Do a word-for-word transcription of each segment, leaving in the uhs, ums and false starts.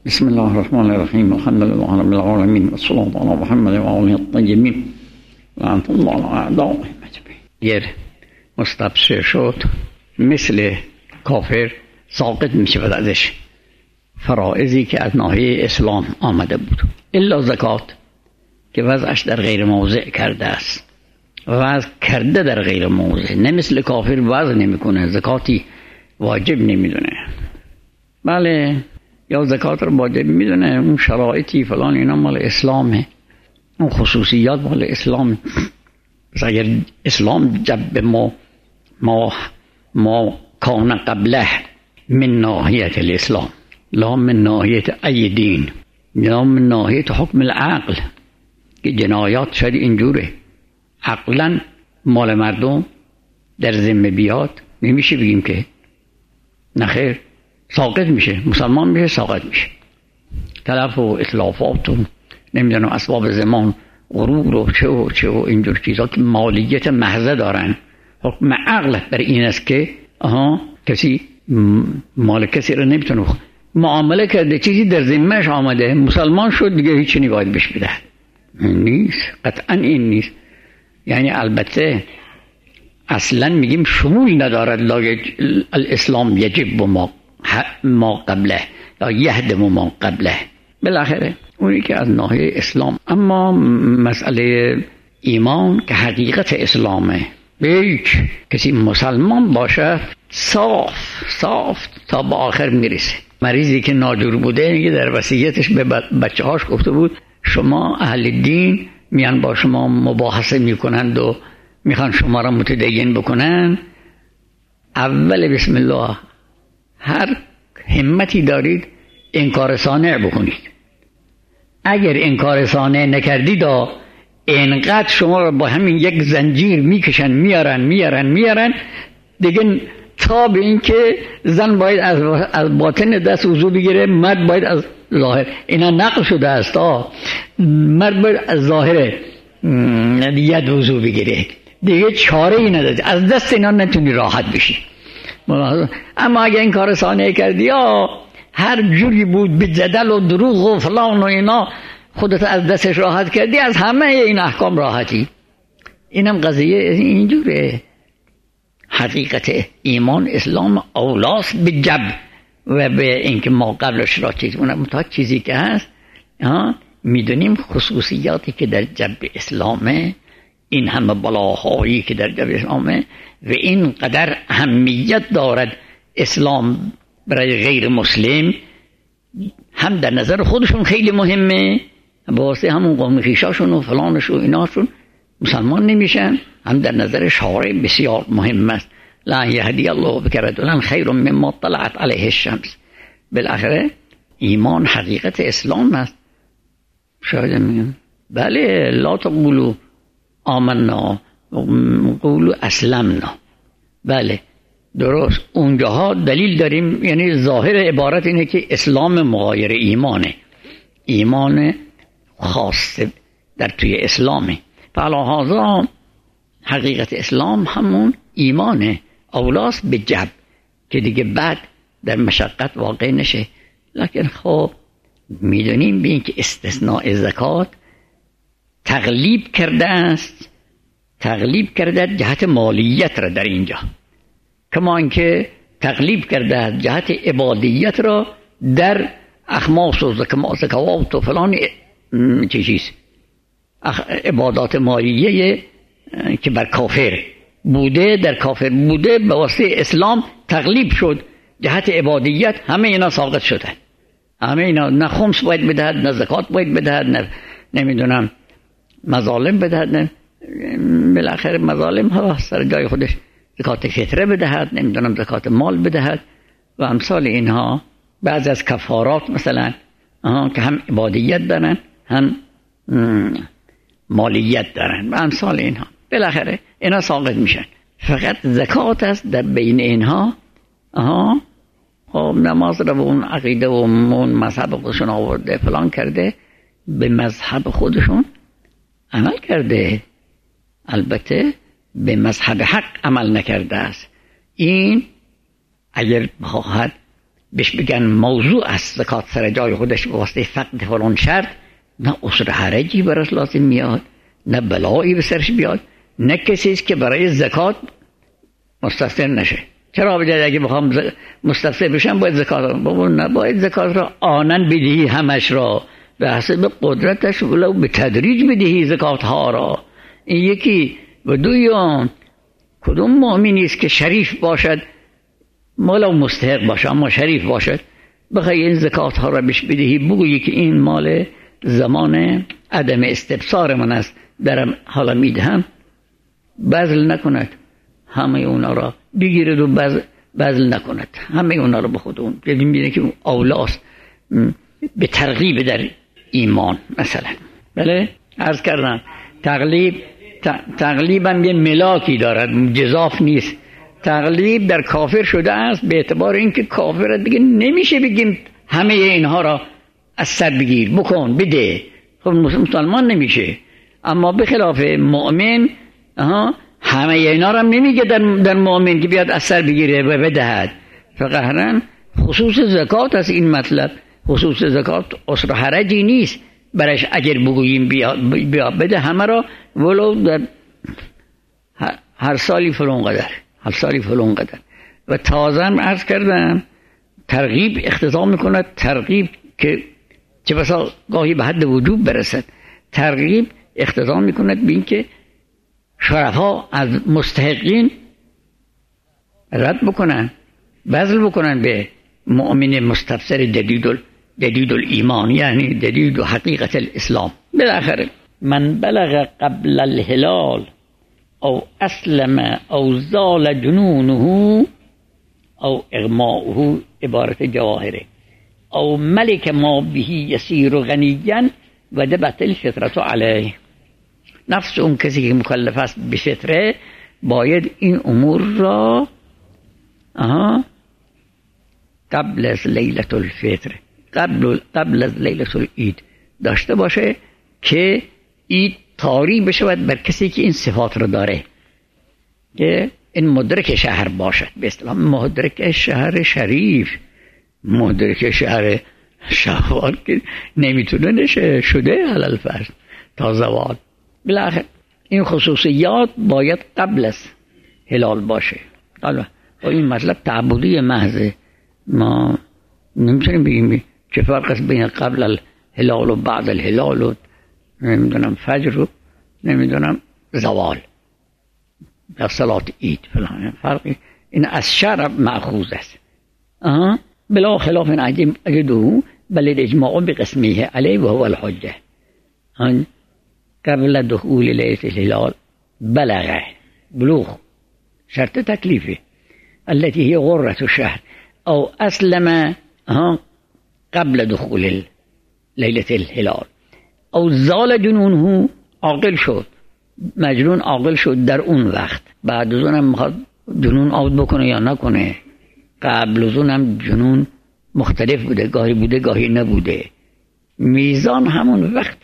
بسم الله الرحمن الرحیم. الحمد لله رب العالمین و صلی الله علی محمد و آله الطیبین و لعنة الله علی اعدائهم اجمعین. اگر مستبشر شد مثل کافر ساقط می شود ازش فرائضی که از ناحیه اسلام آمده بود، الا زکات که وضعش در غیر موضع کرده است، وضع کرده در غیر موضع، نه مثل کافر وضع نمی کنه، زکاتی واجب نمیدونه. بله، یا زکات رو واجب میدونه، اون شرایطی فلان اینا مال اسلامه، اون خصوصیات مال اسلامه. پس اگر اسلام جب ما ما ما کان قبله من ناحیت الاسلام لا من ناحیت ای دین، یا من ناحیت حکم العقل که جنایات شد اینجوره، عقلا مال مردم در ذمه بیاد نمیشه بگیم که نخیر، ساقط میشه، مسلمان میشه ساقط میشه. تلف و اطلافات و نمیدونم اسباب زمان، غرور و چه و چه و اینجور چیزا که مالیت محضه دارن. حکم عقل بر این است که آها کسی مال کسی رو نمیتونه معامله کرده، چیزی در ذمهش آمده، مسلمان شد دیگه هیچی نباید بهش بده. نیست، قطعا این نیست. یعنی البته اصلا میگیم شمول ندارد، لا الاسلام یجب و ما ما قبله یا یهدم ما قبله، بالاخره اونی که از ناحیه اسلام. اما مسئله ایمان که حقیقت اسلامه، بیچ کسی مسلمان باشه صاف صاف تا به آخر میرسه. مریضی که ناجور بوده میگه در وصیتش به بچه هاش گفته بود شما اهل دین میان با شما مباحثه میکنند و میخوان شما را متدین بکنن، اول بسم الله هر همتی دارید انکار صانع بکنید. اگر انکار صانع نکردید اینقدر شما را با همین یک زنجیر میکشن میارن میارن میارن دیگه، تا به این که زن باید از از باطن دست وضو بگیره، مرد باید از ظاهر. اینا نقل شده است، مرد باید از ظاهر ید وضو بگیره، دیگه چاره ای نداره، از دست اینا نتونی راحت بشی. اما اگه این کار صانع کردی یا هر جوری بود به جدل و دروغ و فلان و اینا خودت از دستش راحت کردی، از همه این احکام راحتی. اینم قضیه اینجوره. حقیقت ایمان اسلام اولاس به جب و به اینکه ما قبلش را چیز اونم تا چیزی که هست میدونیم خصوصیاتی که در جب اسلامه، این همه بلاهایی که در جب اسلامه و این قدر اهمیت دارد اسلام برای غیر مسلم، هم در نظر خودشون خیلی مهمه، واسه همون قوم خویشاشون و فلانش و ایناشون مسلمان نمیشن، هم در نظر شارع بسیار مهم است. لا یهدی الله بک رجلا خیر مما طلعت علیه الشمس. بالاخره ایمان حقیقت اسلام است. شاید میگم بله، لا تقولوا آمنا قولوا اسلمنا. بله درست، اونجاها دلیل داریم، یعنی ظاهر عبارت اینه که اسلام مغایر ایمانه، ایمان خاص در توی اسلامه. فعلا حقیقت اسلام همون ایمانه، اولاس به جب که دیگه بعد در مشقت واقع نشه. لکن خب میدونیم به این که استثناء زکات تغلیب کرده است، تغلیب کرده جهت مالیت را در اینجا، کما اینکه تغلیب کرده جهت عبادیت را در اخماس و زکوات و فلان چیز عبادات مالیه که بر کافر بوده، در کافر بوده، به واسطه اسلام تغلیب شد جهت عبادیت، همه اینا ساقط شده. همه اینا نه خمس باید بدهد، نه زکات باید بدهد، نه نمیدونم مظالم بدهد، نه بالاخره مظالم ها سر جای خودش، زکات فطره بدهد، نمیدونم زکات مال بدهد و امثال اینها. بعض از کفارات مثلا که هم عبادیت دارن هم مالیت دارن و امثال اینها، بالاخره اینا ساقط میشن. فقط زکات است در بین اینها. آها خب نماز رو اون عقیده و اون مذهب خودشون آورده فلان کرده، به مذهب خودشون عمل کرده، البته به مذهب حق عمل نکرده است. این اگر بخواهد بهش بگن موضوع است زکات سر جای خودش به واسطه فقد فلان شرط، نه عسر حرجی براش لازم میاد، نه بلایی به سرش بیاد، نه کسی است که برای زکات مستثمر نشه. چرا بجای اگه بخوام مستثمر بشم باید زکات رو بابا نباید زکات را آنن بدهی، همش را به حسب قدرتش ولو به تدریج بدهی زکات ها را. این یکی و دویان کدوم مؤمنی است که شریف باشد، ولو مستحق باشه اما شریف باشد، بخوای این زکات ها را بهش بدهی بگویی که این مال زمان عدم استبصار من است درم حالا میدهم، بذل نکند، همه اونا را بگیرد و بذل نکند، همه اونا را به خود اون ببینه که اون اولاست به ترغیب در ایمان. مثلا بله عرض کردم تقلیب تقلیب هم یه ملاکی دارد، جزاف نیست. تقلیب در کافر شده است به اعتبار اینکه کافر دیگه نمیشه بگیم همه اینها را از سر بگیر بکن بده، خب مسلمان نمیشه. اما به خلاف مؤمن ها همه اینا را هم نمیگه در, در مؤمن که بیاد از سر بگیره و بدهد. فقهرن خصوص زکات از این مطلب، خصوص زکات عسر حرجی نیست برش اگر بگوییم بیا, بیا بده همه را ولو در هر سالی فلان قدر هر سالی فلان قدر. و تازه عرض کردم ترغیب اقتضا میکند، ترغیب که چه بسا گاهی به حد وجوب برسد، ترغیب اقتضا میکند به این که شرفا از مستحقین رد بکنن، بذل بکنن به مؤمن مستبصر جدید جدید الایمان، یعنی جدید حقیقت الاسلام. بالاخره من بلغ قبل الهلال او اسلم او زال جنونه او اغماؤه، عبارت جواهره، او ملک ما بهی یسیر غنیا وجبت الفطرة علیه. نفس اون کسی که مکلف است به فطره باید این امور را آها قبل از لیلت الفطر، قبل قبل از لیلت العید داشته باشه که عید طاری بشود بر کسی که این صفات را داره، که این مدرک شهر باشد، به اصطلاح مدرک شهر شریف، مدرک شهر شهوار که نمیتونه نشه شده علل فرض تا زوال. بالاخره این خصوصیات باید قبل از هلال باشه. حالا با این مطلب تعبدی محض، ما نمیتونیم بگیم چه فرق است بین قبل الهلال و بعد الهلال و نمیدونم فجر و نمیدونم زوال در صلات عید فلان. فرقی این از شرع مأخوذ است. آها بلا خلاف اجده بل الاجماع بقسمه علیه و هو الحجه. قبل دخول لیلة الهلال بلغه بلوغ شرط تکلیفه التي هي غرة الشهر او اسلم قبل دخول لیلة الهلال او زال جنونه، عاقل شد، مجنون عاقل شد در اون وقت، بعد از اونم میخواد جنون عود بکنه یا نکنه، قبل از اونم جنون مختلف بوده، گاهی بوده گاهی نبوده، میزان همون وقت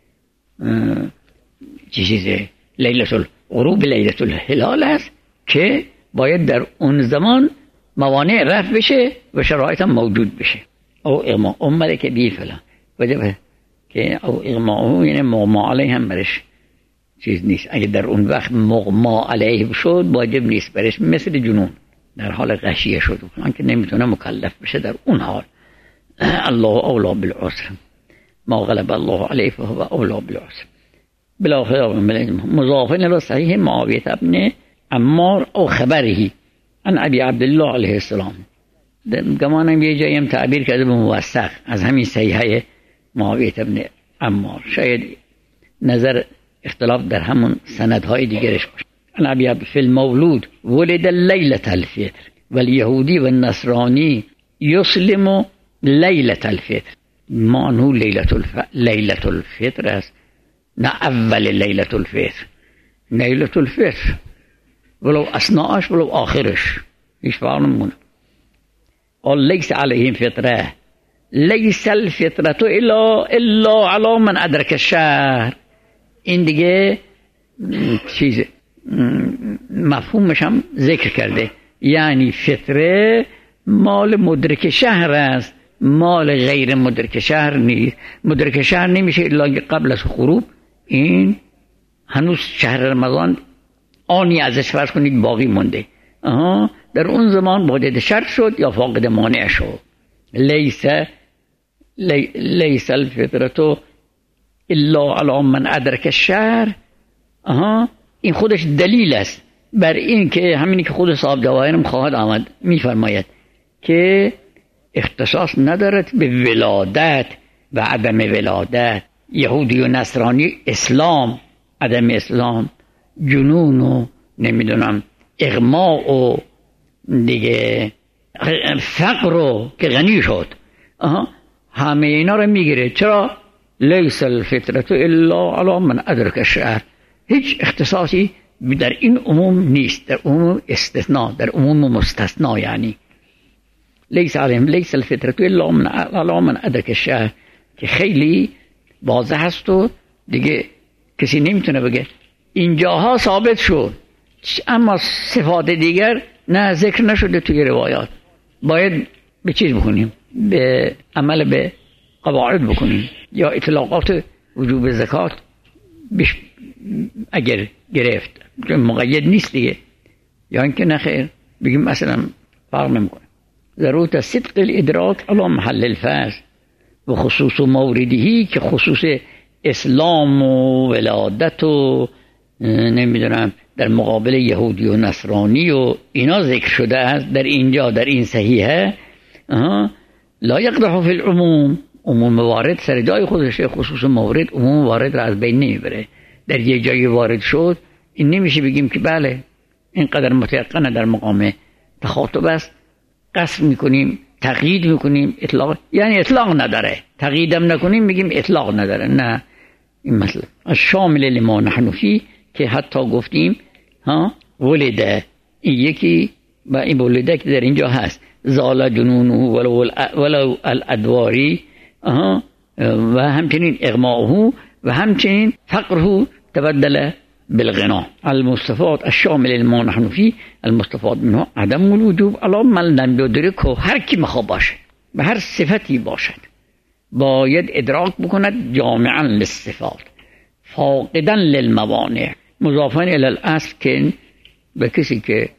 چیزه لیلة الغروب لیلة الهلال است که باید در اون زمان موانع رفع بشه و شرایط هم موجود بشه. او اغماء امره که بی فلان وجبه که او اغماء یعنی مغما علیه هم برش چیز نیست، اگه در اون وقت مغما علیه شد واجب نیست برش، مثل جنون در حال غشیه شد من که نمیتونه مکلف بشه در اون حال. الله اولا بالعسر، ما غلب الله علیه فهو اولا بالعسر. بالاخره مضافن الى صحیح معاویه ابن عمار او خبره عن ابی عبدالله علیه السلام. گمانم یه جایی هم تعبیر کرده به موثق از همین صحیحه معاویه ابن عمار، شاید نظر اختلاف در همون سندهای دیگرش باشه. عن ابی عبد فی المولود ولد لیلة الفطر والیهودی و النصرانی یسلم لیلة الفطر. معنو لیلة الف... لیلة الفطر است، نه اول لیلة الفطر. لیلة الفطر ولو اثناءش ولو آخرش هیچ فرق نمیکنه. قال لیس علیهم فطره لیس الفطرة الا الا علی من ادرک الشهر. این دیگه چیز مفهومش هم ذکر کرده، یعنی فطره مال مدرک شهر است، مال غیر مدرک شهر نیست. مدرک شهر نمیشه الا قبل از غروب. این هنوز شهر رمضان آنی ازش فرض کنید باقی مونده، آها در اون زمان واجد شرط شد یا فاقد مانع شد. لیس لی لیس الفطرة الا علی من ادرک الشهر. آها این خودش دلیل است بر این که همینی که خود صاحب جواهرم خواهد آمد میفرماید که اختصاص ندارد به ولادت و عدم ولادت. یهودی و نصرانی اسلام، عدم اسلام، جنون و نمیدونم اغماء و دیگه فقر و که غنی شد، آها همه اینا رو میگیره. چرا؟ لیس الفطرة الا علی من ادرک الشهر. هیچ اختصاصی در این عموم نیست، در عموم استثناء، در عموم مستثنا. یعنی لیس علیم لیس الفطرة الا من علی من ادرک الشهر که خیلی واضح هست و دیگه کسی نمیتونه بگه. اینجاها ثابت شد، اما صفات دیگر نه ذکر نشده توی روایات. باید به چیز بکنیم، به عمل به قواعد بکنیم، یا اطلاقات وجوب زکات بش اگر گرفت مقید نیست دیگه، یا اینکه نخیر بگیم مثلا فرق نمیکنه. ضرورت صدق الادراک علی محل الفرض و خصوص موردهی که خصوص اسلام و ولادت و نمیدونم در مقابل یهودی و نصرانی و اینا ذکر شده است در اینجا در این صحیحه. لا یقدح فی العموم، عموم وارد سر جای خودشه، خصوص مورد عموم وارد را از بین نمیبره. در یه جایی وارد شد این نمیشه بگیم که بله اینقدر متيقنه در مقام تخاطب است، قصر میکنیم، تقیید میکنیم، اطلاق یعنی اطلاق نداره، تقییدم نکنیم میگیم اطلاق نداره. نه، این مثلا الشامل لما نحن فيه که حتی گفتیم ها ولده، این یکی با این ولده که در اینجا هست، زال جنونه ولو ولو الادواری، ها و همچنین اغماؤه و همچنین فقره تبدل بالغنا. المستفاد الشامل لما نحن فيه المستفاد منه عدم الوجوب علی من لم یدرکه. هر کی مخواه باشه به هر صفتی باشد باید ادراک بکند جامعا للصفات فاقدا للموانع مضافا الی الاصل، که به کسی که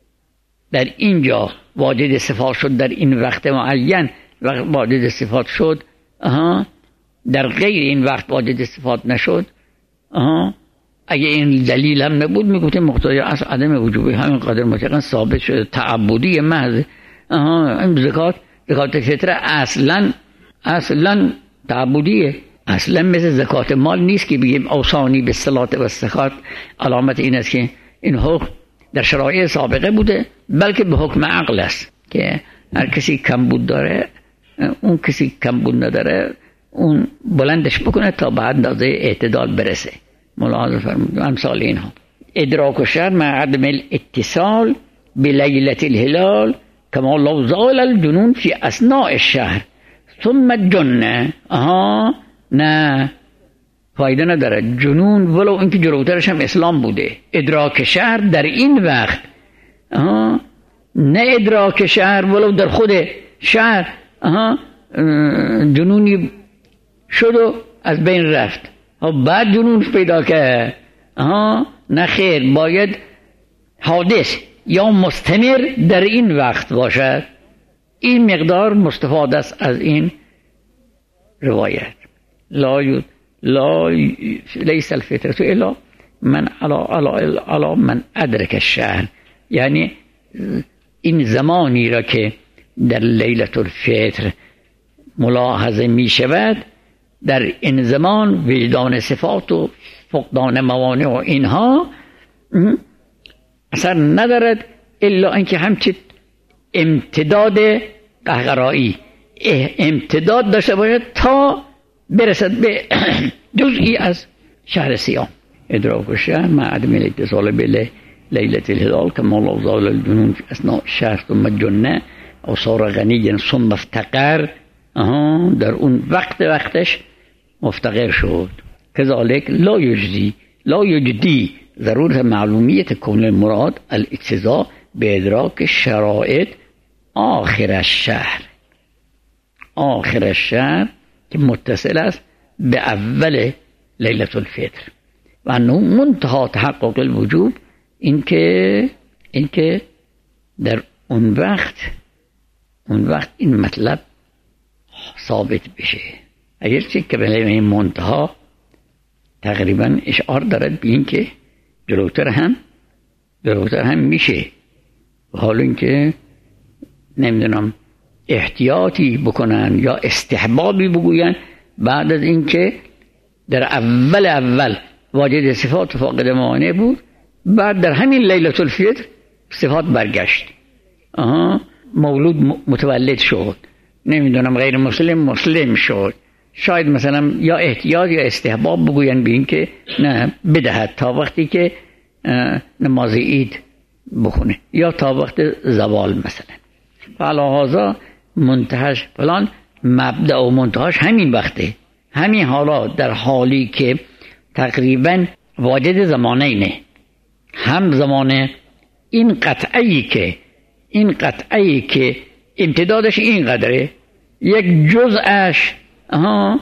در اینجا واجد صفات شد در این وقت معین واجد صفات شد، آها در غیر این وقت واجد صفات نشد، آها اگه این دلیل هم نبود میگوته مقتضی اصل عدم وجوبی همین قدر مطلقاً ثابت شده، تعبدی محض. آها این زکات زکات فطره اصلا اصلا تعبدیه، اصلا مثل زکات مال نیست که بگیم اوصانی به صلات و زکات. علامت این است که این حکم در شرایع سابقه بوده، بلکه به حکم عقل است که هر کسی کمبود داره اون کسی کمبود نداره اون بلندش بکنه تا بعد اندازه اعتدال برسه. ملاحظه فرمودید امثال اینها. ادراک الشهر مع عدم الاتصال بلیلة الهلال کما لو زال الجنون فی اثناء الشهر ثم جنه. آها نه فایده نداره جنون ولو اینکه جلوترش هم اسلام بوده. ادراک شهر در این وقت، آها نه ادراک شهر ولو در خود شهر آها جنونی شد و از بین رفت بعد جنون پیدا کرد. آها نه خیر، باید حادث یا مستمر در این وقت باشد. این مقدار مستفاد است از این روایت. لا ی... لا ی... لیس الفطرة الا من علا علا علا من ادرک الشهر، یعنی این زمانی را که در لیلة الفطر ملاحظه می شود در این زمان وجدان صفات و فقدان موانع و اینها اثر ندارد الا اینکه همچه امتداد قهقرایی امتداد داشته باید تا برسد به جزئی از شهر سیام. ادراک الشهر مع عدم الاتصال به لیلة الهلال کما لو زال الجنون فی اثناء الشهر ثم جنه او صار غنیا ثم افتقر. آها در اون وقت وقتش مفتقر شد. كذلك لا يجدي لا يجدي ضرورة معلومية كون المراد الاقتضاء بإدراك الشرائط آخر الشهر، آخر الشهر که متصل است به اول لیلة الفطر و منتها تحقق الوجوب این که این که در اون وقت اون وقت این مطلب ثابت بشه. اگرچه که به منتها تقریبا اشعار دارد به این که جلوتر هم جلوتر هم میشه، حالا اینکه نمیدونم احتیاطی بکنن یا استحبابی بگوین بعد از اینکه در اول اول واجد صفات فاقد مانع بود، بعد در همین لیلة الفطر صفات برگشت، آها مولود متولد شد، نمیدونم غیر مسلم مسلم شد، شاید مثلا یا احتیاط یا استحباب بگوین به این که نه بدهد تا وقتی که نماز عید بخونه یا تا وقت زوال مثلا. فعلا منتهاش فلان مبدأ و منتهاش همین وقته، همین حالا در حالی که تقریبا واجد زمانینه، هم زمانه این قطعی که این قطعی که امتدادش این قدره، یک جزءش آها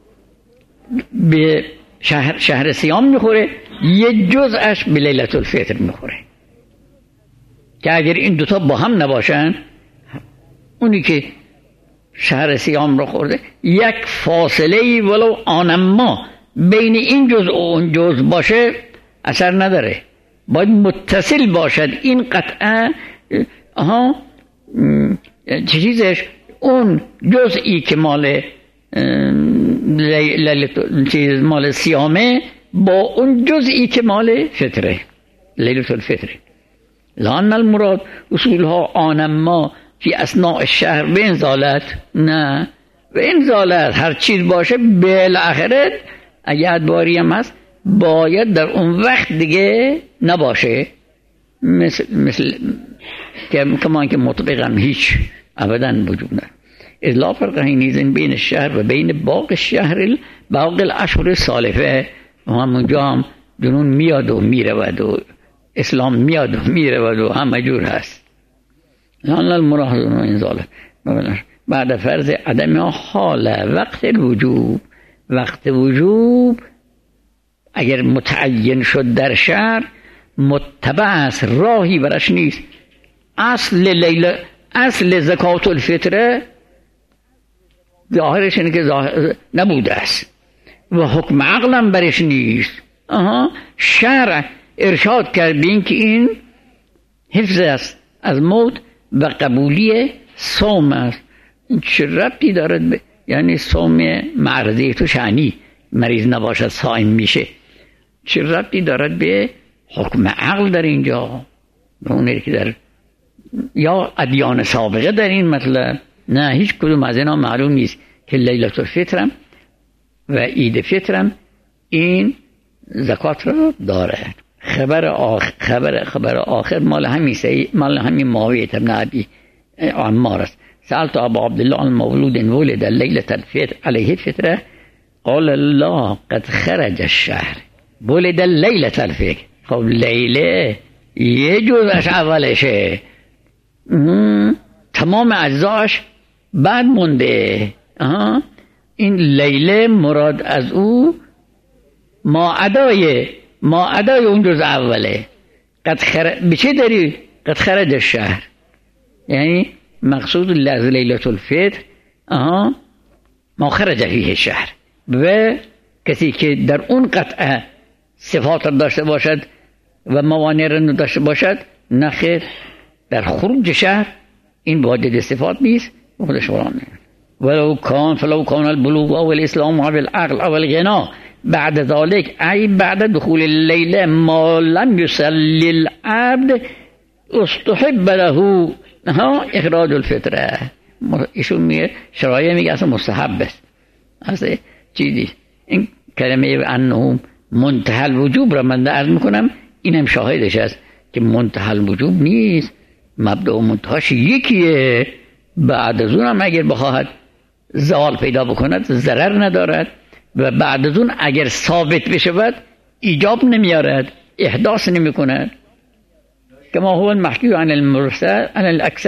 به شهر شهر صیام میخوره، یک جزءش به لیلة الفطر میخوره که اگر این دوتا با هم نباشن، اونی که شهر صیام رو خورده یک فاصله ولو آنما بین این جزء و اون جزء باشه اثر نداره، باید متصل باشد این قطعه. آها چیزش اون جزئی که مال چیز مال صیامه با اون جزئی که مال فطره لیلة الفطر. لان المراد اصولها آنما فی اثناء الشهر به انزالت، نه به انزالت هر چیز باشه بالاخره اگه ادواری هم هست باید در اون وقت دیگه نباشه، مثل مثل که کمان که مطلقا هیچ ابدا وجود نداره. اذ لا فرق حینئذ بین الشهر و بین باقی الشهر باقی الاشهر السالفه. همونجا هم جنون میاد و میرود و اسلام میاد و میرود و همه جور هست. لان المراد انزاله بعد فرض عدم حال وقت الوجوب، وقت وجوب اگر متعین شد در شهر متبع است، راهی برش نیست. اصل لیله اصل زکات الفطره ظاهرش اینه که ظاهر نبوده است و حکم عقلم برش نیست. آها شرع ارشاد کرد بین که این حفظ است از موت و قبولی صوم است. این چه ربطی دارد به یعنی صوم معرضی تو شعنی مریض نباشد صائم میشه، چه ربطی دارد به حکم عقل در اینجا؟ اونه که در یا ادیان سابقه در این مطلب نه، هیچ کدوم از اینا معلوم نیست که لیلة الفطرم و عید فطرم این زکات رو داره. خبر آخر خبر خبر آخر مال همین سی مال همین معاویه ابن ابی عمار است. سألت ابا عبدالله عن مولود ولد لیلة الفطر علیه الفطره قال لا قد خرج الشهر ولد لیلة الفطر. خب لیله یه جزش اولشه، تمام اجزاش بعد مونده. آها این لیله مراد از او ما ادای ما ادای اون جز اوله. قد خرج بچه داری؟ قد خرج الشهر یعنی مقصود لحظه لیلة الفطر آها ما خرج فیه الشهر. و کسی که در اون قطعه صفات داشته باشد و موانع را داشته باشد نخیر در خروج شهر این واجد صفات نیست. خودش قرآن ولو کان فلو کان البلوغ او الاسلام او العقل او الغنا بعد ذلك ای بعد دخول اللیله ما لم يصلي العبد استحب له ها اخراج الفطره. ایشون میگه شرایع میگه اصلا مستحب است، اصلا چیزی این کلمه انهم منتهى الوجوب را من عرض میکنم اینم شاهدش است که منتهى الوجوب نیست، مبدأ و منتهاش یکیه. بعد از اون هم اگر بخواهد زوال پیدا بکند ضرر ندارد و بعد از اون اگر ثابت بشود ایجاب نمیارد، احداث نمی کند. کما هو المحکی عن المرسل عن الاکثر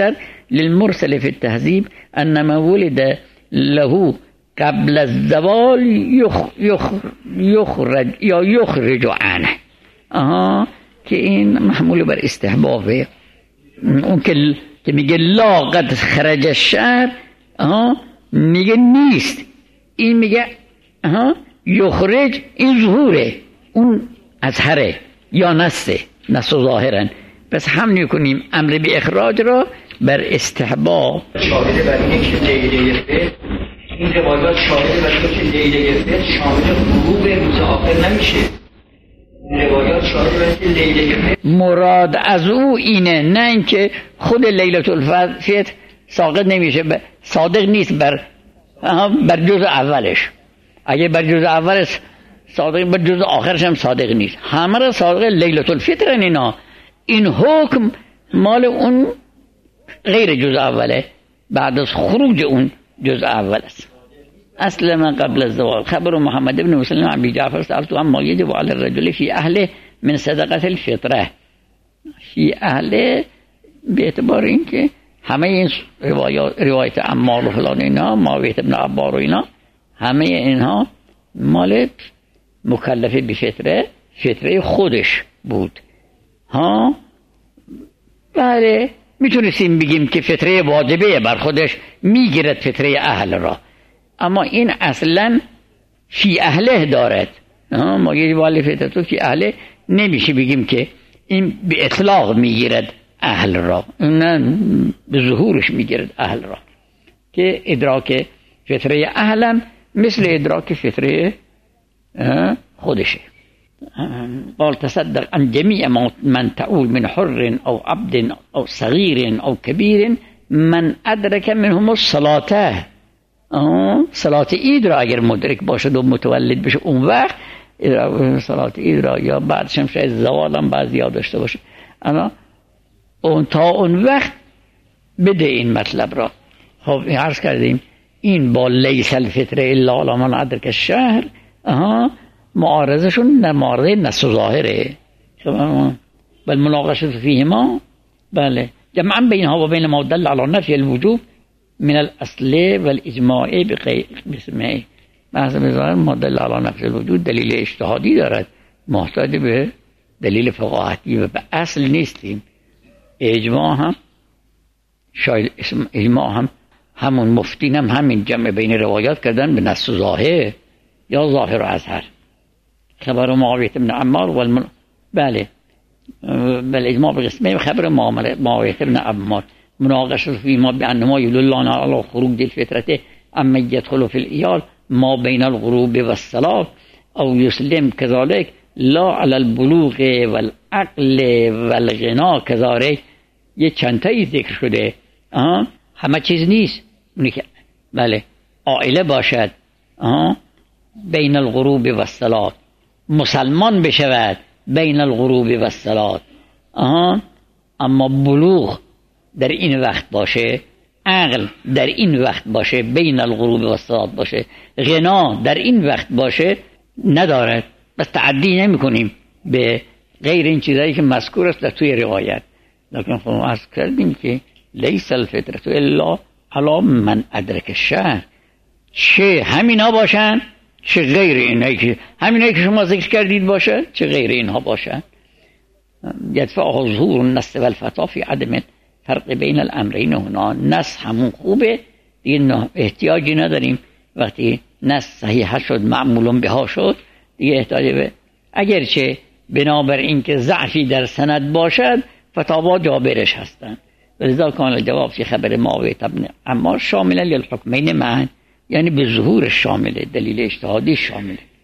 للمرسل في التهذيب ان ما ولد له قبل الزوال یخ یخ یخرج یا یخرج عنه. آها که این محمول بر استحبابه. اون که که میگه لا قد خرج الشهر، آها میگه نیست، این میگه آها یخرج، این ظهوره، اون اظهره یا نسته، نس و ظاهرن. پس هم کنیم امر به اخراج را بر استحباب. شاهده بر اینه که لیله فعل، این روایات شاهده بر اینه که لیله فعل شامل غروب روز آخر نمیشه. روایات شاهده بر اینکه لیله فعل مراد از او اینه، نه اینکه خود لیلة الفطر ساقط نمیشه، صادق نیست بر بر جز اولش. اگه بر جز اولش صادق، بر جز آخرش هم صادق نیست. همه را صادق لیلة الفطر اینا. این حکم مال اون غیر جز اوله، بعد از خروج اون جز اول است. اصل من قبل الزوال خبر محمد بن مسلم عن ابي جعفر سألت عما يجب على الرجل في اهله من صدقه الفطره. فی اهله به اعتبار اینکه همه این روایات، روایت عمار و فلان اینا، معاویه بن عبار و اینا، همه اینها مال مکلف به فطره، فطره خودش بود. ها بله میتونستیم بگیم که فطره واجبه بر خودش، میگیرد فطره اهل را، اما این اصلا فی اهله دارد. ما یه والی فطره تو فی اهله نمیشه بگیم که این به اطلاق میگیرد اهل را، نه به ظهورش میگیرد اهل را، که ادراک فطره اهلم مثل ادراک فطره خودشه. قال تصدق عن جميع من تعول من حر او عبد او صغير او كبير من ادرك منهم الصلاه. صلات عید را اگر مدرک باشد و متولد بشه اون وقت، صلات عید را یا بعدش هم شاید زوال هم بعضی ها داشته باشه، اما اون تا اون وقت بده این مطلب را. خب عرض کردیم این با لیس الفطر الا علی من ادرک الشهر، اها معارضشون در معارضه نص و ظاهره. بل مناقشه فیهما، بله جمعا بینها و بین ما دل علی نفی الوجوب من الاصل والاجماع بغیر بسمه. بحث بزرگ ما دل علی نفی الوجود دلیل اجتهادی دارد، محتاج به دلیل فقاهتی و به اصل نیستیم. اجماع هم شاید اجماع هم همون مفتین هم همین جمع بین روایات کردن به نص و ظاهر یا ظاهر و اظهر. خبر معاویه بن عمار والمن... بله بل اجماع بقسمه خبر معاویه بن عمار مناقشه فيما بأنما يدل على خروج الفترة اما يدخل في الإيال ما بين الغروب والصلاة او يسلم كذلك لا على البلوغ والعقل والغنا كذلك. یه چند تایی ذکر شده، آه همه چیز نیست. اونی که بله عائله باشد، آه بین الغروب و الصلاة، مسلمان بشود بین الغروب و الصلاة، آه اما بلوغ در این وقت باشه، عقل در این وقت باشه، بین الغروب و الصلاة باشه، غنا در این وقت باشه، ندارد. بس تعدی نمی کنیم به غیر این چیزایی که مذکور است در توی روایت. لیکن خب عرض کردیم که لیس الفطرة الا علی من ادرک الشهر، چه همینا باشن چه غیر اینایی که همینایی که شما ذکر کردید باشه، چه غیر اینها باشن. یدفع ظهور النص والفتاة فی عدم فرق بین الامرین هنا. نص همون خوبه دیگه، احتیاجی نداریم وقتی نص صحیح شد معمول بها شد دیگه احتیاجی به، اگرچه بنابر اینکه ضعفی در سند باشد فتاوا جابرش هستند. ولذا کان الجواب فی خبر معاویه بن عمار شاملا للحکمین معا، یعنی به ظهور شامله، دلیل اجتهادی شامله.